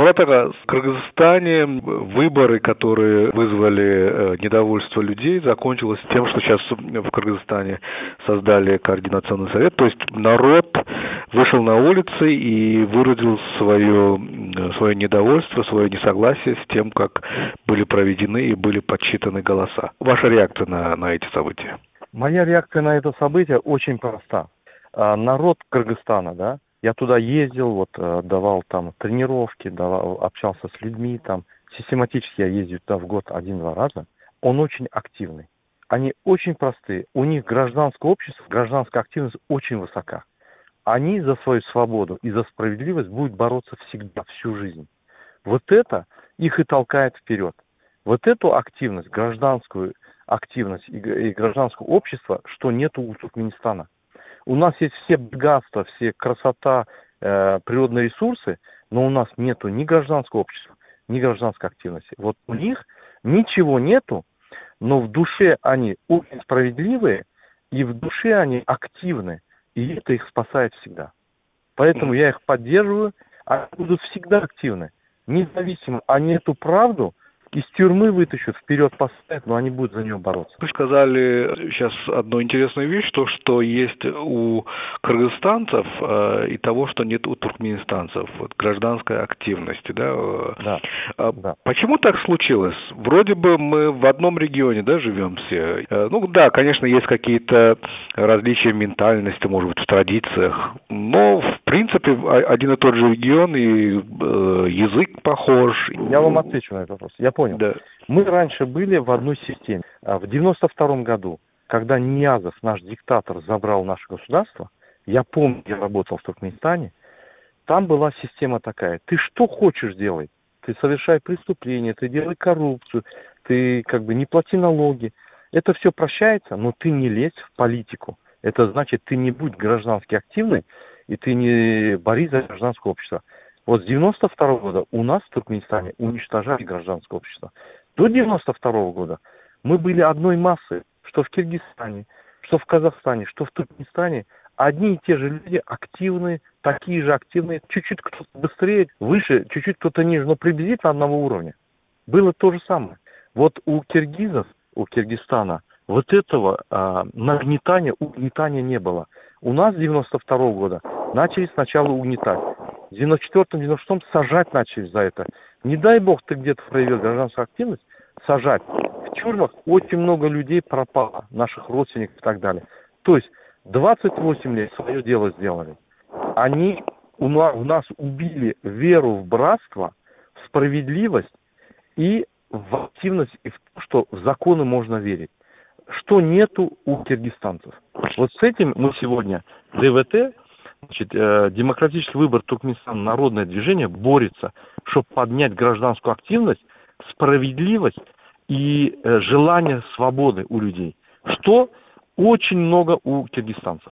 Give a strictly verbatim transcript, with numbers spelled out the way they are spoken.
Мурат ага, в Кыргызстане выборы, которые вызвали недовольство людей, закончилось тем, что сейчас в Кыргызстане создали координационный совет, то есть народ вышел на улицы и выразил свое, свое недовольство, свое несогласие с тем, как были проведены и были подсчитаны голоса. Ваша реакция на, на эти события? Моя реакция на это событие очень проста. Народ Кыргызстана, да, я туда ездил, вот давал там тренировки, давал, общался с людьми, там систематически я ездил туда в год один-два раза. Он очень активный. Они очень простые. У них гражданское общество, гражданская активность очень высока. Они за свою свободу и за справедливость будут бороться всегда, всю жизнь. Вот это их и толкает вперед. Вот эту активность, гражданскую активность и гражданское общество, что нету у Туркменистана. У нас есть все богатства, все красота, э, природные ресурсы, но у нас нету ни гражданского общества, ни гражданской активности. Вот у них ничего нету, но в душе они очень справедливые, и в душе они активны, и это их спасает всегда. Поэтому я их поддерживаю, они будут всегда активны, независимо, они эту правду из тюрьмы вытащат, вперед поставят, но они будут за нее бороться. Вы сказали сейчас одну интересную вещь, то, что есть у кыргызстанцев э, и того, что нет у туркменистанцев, вот, гражданской активности, да? Да, а, да. Почему так случилось? Вроде бы мы в одном регионе, да, живем все. Э, ну да, конечно, есть какие-то различия в ментальности, может быть, в традициях, но в принципе один и тот же регион, и э, язык похож. Я вам отвечу на этот вопрос. Я понял. Да. Мы раньше были в одной системе. В девяносто втором году, когда Ниязов, наш диктатор, забрал наше государство, я помню, я работал в Туркменистане, там была система такая. Ты что хочешь делай. Ты совершай преступления, ты делай коррупцию, ты как бы не плати налоги. Это все прощается, но ты не лезь в политику. Это значит, ты не будь граждански активной, и ты не борись за гражданское общество. Вот с девяносто второго года у нас в Туркменистане уничтожали гражданское общество. До девяносто второго года мы были одной массой, что в Киргизстане, что в Казахстане, что в Туркменистане. Одни и те же люди активные, такие же активные, чуть-чуть кто-то быстрее, выше, чуть-чуть кто-то ниже, но приблизительно одного уровня. Было то же самое. Вот у киргизов, у Киргизстана, вот этого а, нагнетания, угнетания не было. У нас с девяносто второго года начали сначала угнетать. В девяносто четвёртом — девяносто шестом сажать начали за это. Не дай бог ты где-то проявил гражданскую активность, сажать. В тюрьмах очень много людей пропало, наших родственников и так далее. То есть двадцать восемь лет свое дело сделали. Они у нас, у нас убили веру в братство, в справедливость и в активность, и в то, что в законы можно верить. Что нету у киргизстанцев. Вот с этим мы сегодня, ДВТ, значит, э, демократический выбор Туркменистана, народное движение борется, чтобы поднять гражданскую активность, справедливость и э, желание свободы у людей. Что очень много у киргизстанцев.